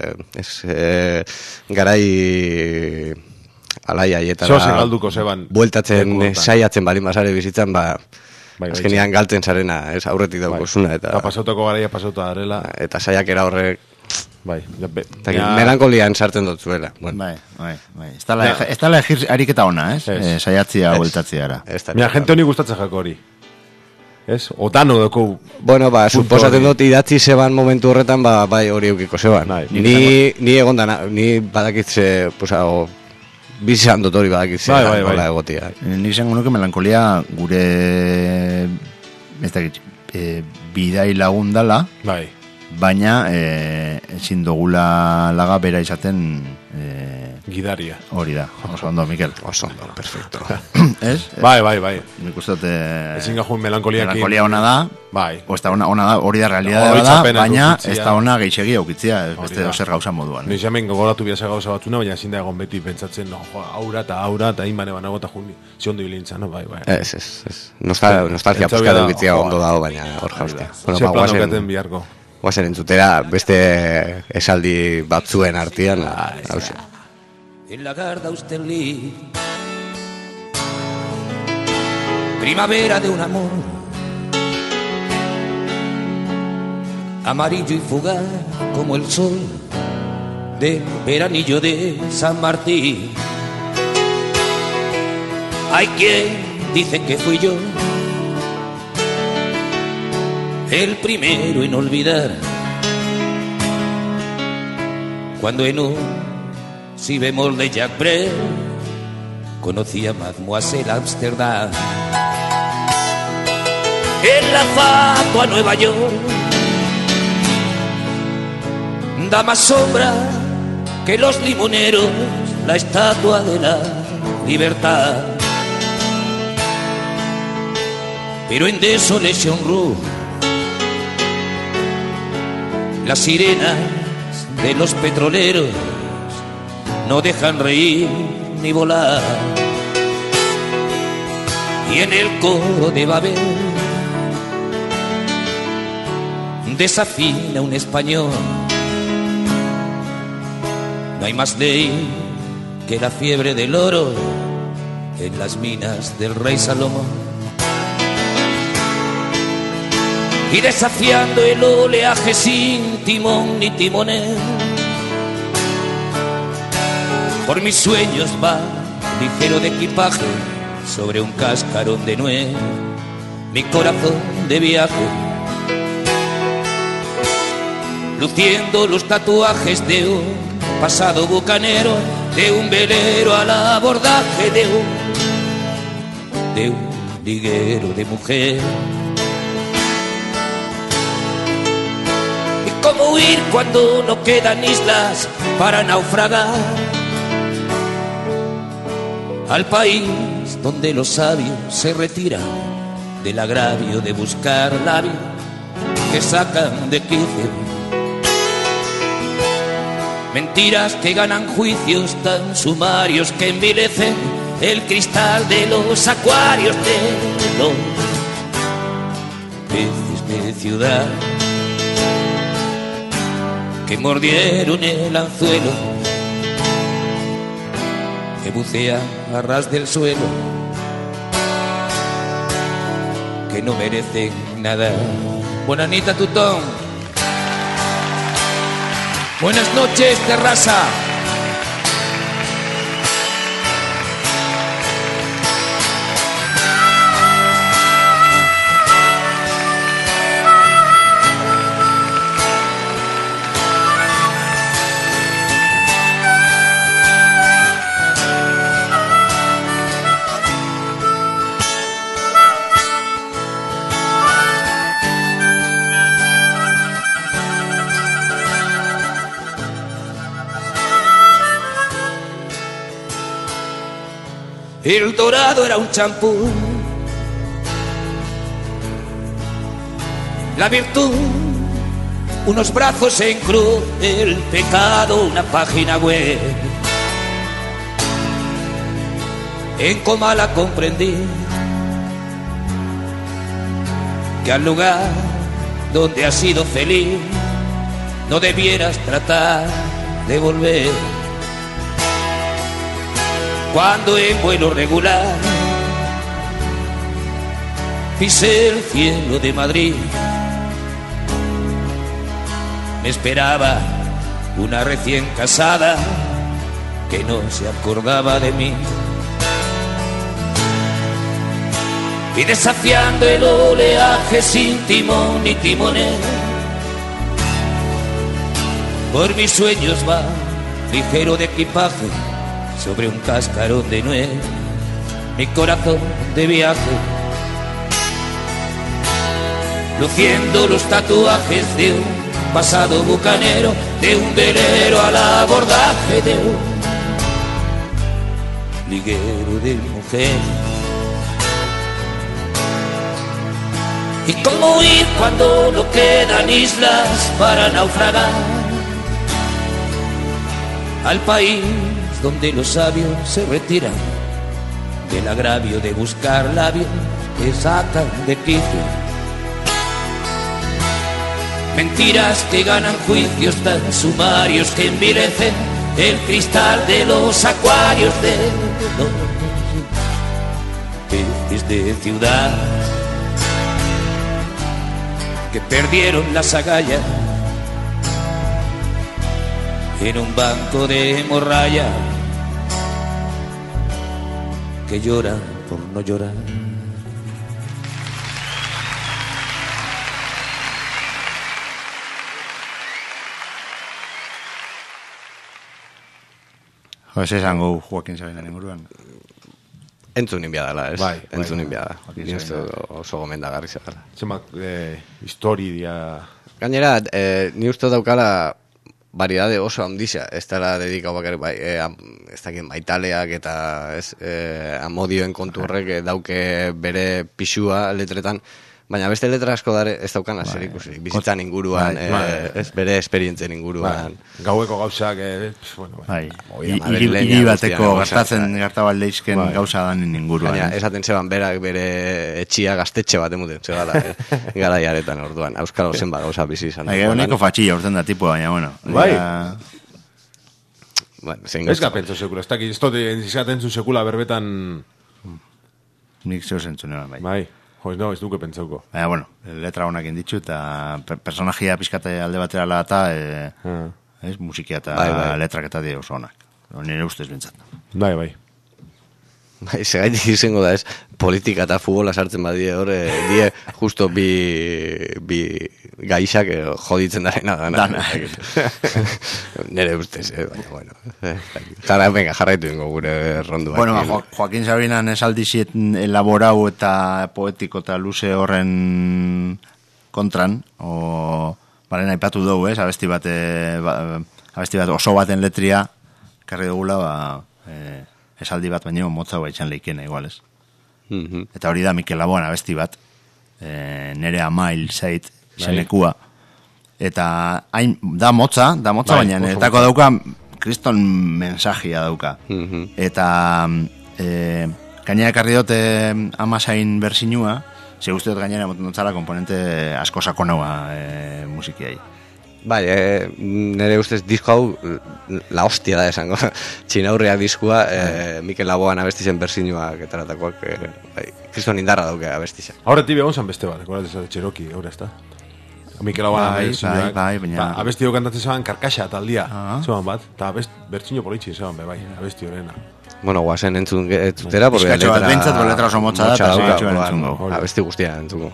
garai alaia aietara bueltatzen saiatzen balin basare bizitzan, azkenian galtzen zarena, aurretik daukosuna. Eta pasautako garaia pasauta darela. Eta saiakera horrek melankolian sartzen dut zuela. Bai. Ez tala ariketa ona, saiatzia bueltatziara. Mira, gente honi gustatzen jako hori. Ez? Otano doko... Bueno, suposaten dut idatzi zeban momentu horretan, bai hori eukiko zeban. Ni egon dana, ni badakitze, bizizan dut hori badakitze, hola egotia. Ni izango nuke melankolia gure bidai lagundala, baina ezin dugula laga bera izaten gidaria. Hori da, oso ondo, Mikel. Oso ondo, perfecto. Ez? Bai. Nik uste dut... Ezin gajun melankoliakin. Melankolia ona da. Bai. O esta ona da, hori da realidadea da, baina ez da ona geixegi aukitzia, beste oser gauza moduan. Noiz hemen gogoratu biasa gauza batzuna, baina ezin da egon beti pentsatzen, no, aura eta inbane banago eta juni, ziondo bilintza, no? Bai. Ez. Nostalgia puzka dugitzia ondo dago, baina hor jauztia. Ze plano gaten biharko. Guazen entzutera, beste esaldi batzuen artean, hausia. En la garda Austerlitz, primavera de un amor amarillo y fugaz como el sol del veranillo de San Martín. Hay quien dice que fui yo el primero en olvidar, cuando en un si bemol de Jacques Brel conocí a Mademoiselle Amsterdam. En la fatua Nueva York da más sombra que los limoneros la estatua de la libertad. Pero en Desolation Row las sirenas de los petroleros no dejan reír ni volar. Y en el coro de Babel desafina un español. No hay más ley que la fiebre del oro en las minas del rey Salomón. Y desafiando el oleaje sin timón ni timonel, por mis sueños va ligero de equipaje sobre un cascarón de nuez mi corazón de viaje, luciendo los tatuajes de un pasado bucanero, de un velero al abordaje de un liguero de mujer. Y cómo huir cuando no quedan islas para naufragar, al país donde los sabios se retiran del agravio de buscar labios que sacan de quicio, mentiras que ganan juicios tan sumarios que envilecen el cristal de los acuarios de los peces de ciudad que mordieron el anzuelo que bucea a ras del suelo, que no merecen nada. Bonanita Tutón. Buenas noches, terraza. El dorado era un champú, la virtud unos brazos en cruz, el pecado una página web. En coma la comprendí, que al lugar donde has sido feliz no debieras tratar de volver. Cuando en vuelo regular pisé el cielo de Madrid, me esperaba una recién casada que no se acordaba de mí. Y desafiando el oleaje sin timón ni timonel, por mis sueños va ligero de equipaje sobre un cascarón de nuez mi corazón de viaje, luciendo los tatuajes de un pasado bucanero de un velero al abordaje de un liguero de mujer. Y cómo huir cuando no quedan islas para naufragar, al país donde los sabios se retiran del agravio de buscar labios que sacan de quicio, mentiras que ganan juicios tan sumarios que envilecen el cristal de los acuarios de los peces de ciudad que perdieron las agallas en un banco de morralla, que lloran por no llorar. Jose esango Joaquin Sabina inguruan. Entzun inbia dela, ez? Bai, Entzun inbia da. Oso gomendagarri zela. Zemak histori dia... Gainera, ni uste daukala variedade oso handisa, ez dela dedikau bakar, ez dakit maitaleak eta amodioen konturrek dauke bere pixua letretan, baina beste letra asko dare ez daukana zer ikusi, bizitzan inguruan, ez bere esperientzen inguruan. Gaueko gauzak, bueno, hiri bateko gertabaldeizken gauza danen inguruan. Baina, esaten zeban berak bere etxia gaztetxe bat emuten, zegala, garaiaretan orduan, auskalo zenba gauza bizi izan. Honeko fatxilla urten da tipua, baina, bueno. Bai. Bueno, ez gapentzo sekula, ez dakit, ez dut izaten zu sekula berbetan... Nik zeu zentzunean, bai. Bai. Joder, no, ez duke pentsauko. Baina, bueno, letra honak inditzu eta personajia pizkate alde batera la eta musikia eta letrak eta die oso honak. Nire ustez bintzat. Bai. Bai, segaitik izango da ez, politika eta futbola sartzen badie hor, die justo bi gaixak joditzen darena dana. Nire ustez, baina, bueno. Venga, jarraitu ingo gure ronduak. Bueno, Joaquin Sabinan esaldiziet elaborau eta poetiko eta luze horren kontran, baren aipatu dugu, abesti bat oso baten letria, karri dugula, esaldi bat baino motza baitxan leikena igual, ez? Eta hori da Mikel Laboan abesti bat, nere ama hil zait, zenekua. Eta da motza, baina netako dauka kriston mensajia dauka. Eta gainera ekarri dote amazain bersinua, ze guztiot gainera motonotzala komponente asko sakonaua musikiai. Bai, nire ustez disko hau la hostia da esango. Txinaurriak diskua, Mikel Laboan abestizen bersinuak etaratakoak, kriston indarra dauke abestizen. Ahora tibi egon zan beste bat, ekoratzen Cherokee, ahora ez da. Mikel Laboan abestinuak, abesti hau kantatzen zeban karkaxa taldia, zeban bat, eta bertsinu politxi zeban, bai, abesti horrena. Bueno, guazen entzutera, porque letra oso motza da, eta segitxo entzungo. Abesti guztia entzungo.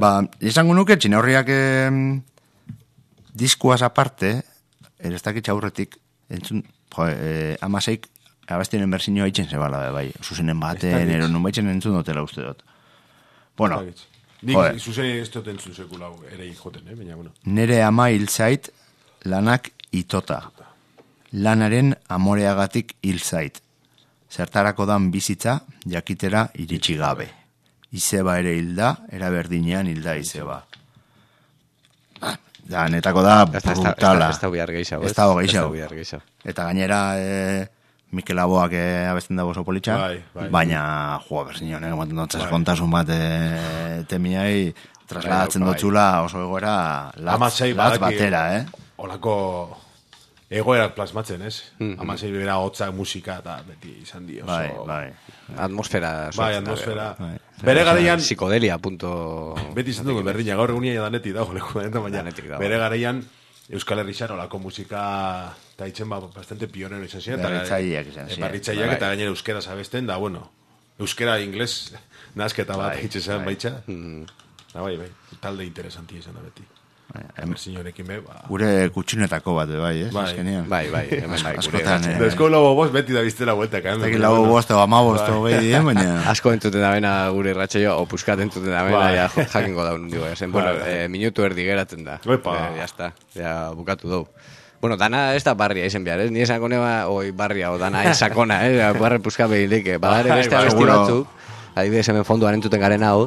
Izango nuke, txineurriak diskuaz aparte, ez dakit aurretik, entzun, amaseik, abestien berzinioa itxen zebala, bai, zuzenen baten, ero nun baitzen entzun dutela uste dut. Bueno, nik zuzen ez dut entzun sekula ere joten, baina, bueno. Nere ama hil zait, lanak itota. Lanaren amoreagatik hil zait. Zertarako dan bizitza, jakitera iritsi gabe. Izeba ere hilda, eraberdinean hilda izeba. Da, netako da brutala. Ez da bihar gehiago. Ez da gehiago. Eta gainera, Mikel Aboak abesten dago oso politxa, baina, berzinio, ematen dotzaz kontasun bat temiai, trasladatzen dotzula oso egoera latz batera, Olako egoerak plasmatzen, ez? Amasei bera hotzak musika eta beti izan di oso... Bai. Atmosfera. Bai, atmosfera. Bere garaian... Psikodelia, Beti izan dugu berdina, gaur egunia danetik dago, baina bere garaian Euskal Herrixan olako musika eta itzen bastante pionero izan ziren. Barritzaileak eta gainera euskera zabesten, da, bueno, euskera ingles nazketa bat itxesan baitxa. Bai, talde interesanti izan da beti. Señorekin be, gure kutxunetako bat, bai, Bai, askotan. Dezko lobo bost beti da biztela vuelta, Zeki lobo bost o amabost o behi, baina... Asko entzuten da bena gure ratxoio, o puskat entzuten da bena, jakingo daun, digo, bueno, minutu erdi geratzen da. Ya está, ya bukatu dou. Bueno, dana ez da barria izen behar, ni esan koneba, barria, o dana esakona, barra puskat behilik, badare beste abesti batzuk, adibidez hemen fonduan entzuten garen hau,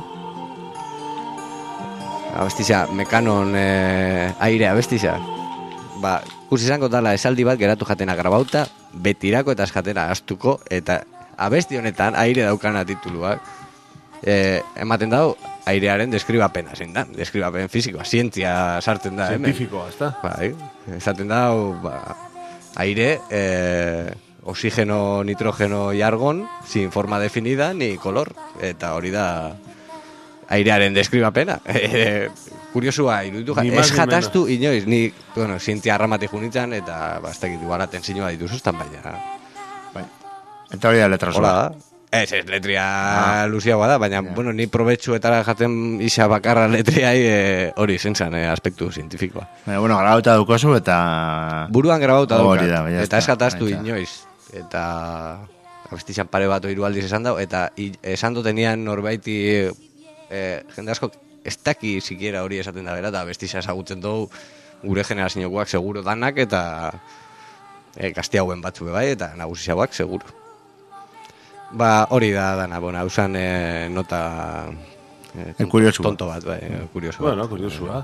abestiza, mekanon aire abestiza. Kursi izango dala esaldi bat geratu jatena grabauta, betirako eta eskatena astuko, eta abesti honetan aire daukana tituluak, ematen dau, airearen deskribapena, zein da, deskribapen fizikoa, zientzia sartzen da. Zientifikoa, ez da? Bai, esaten dau, aire, oxigeno, nitrogeno y argon, sin forma definida ni color, eta hori da... airearen deskribapena. Kuriosua iruditu ez jataztu inoiz, ni, bueno, zientzia arramatik junitzen, eta bastakit igualaten zinua dituzuztan, baina... Eta hori da letra zoa. Ez, letria luziagoa da, baina, bueno, ni probetxu eta jaten isa bakarra letriai hori zentzan aspektu zientifikoa. Bueno, grabauta dukozu eta... Buruan grabauta dukozu, eta ez jataztu inoiz. Eta... abestizan pare bat hiru aldiz esan dau, eta esan dutenian norbaiti... jende asko ez daki sikiera hori esaten da bera, eta abestiza esagutzen dugu gure generazioak seguro danak, eta gaztiauen batzu bai, eta nagusiagoak seguro. Hori da dana, hau zan nota tonto bat, kurioso bat. Bueno, kuriosua.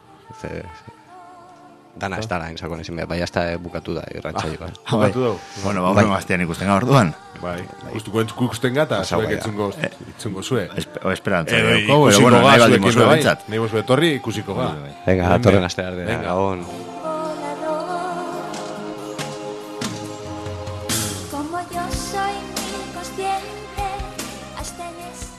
Dana ez dara enzakon ezin behar, bai hasta bukatu da irratxaioa. Bukatu dugu. Bueno, bau gaztean ikusten gaur duan. Bai, ikusten gata, zuek itzungo zue. Esperantza dugu, bueno, nahi baldimo zue bentsat. Nahi bozu etorri ikusiko ga. Venga, atorren aste ardera, gabon. Como yo soy muy consciente, hasta en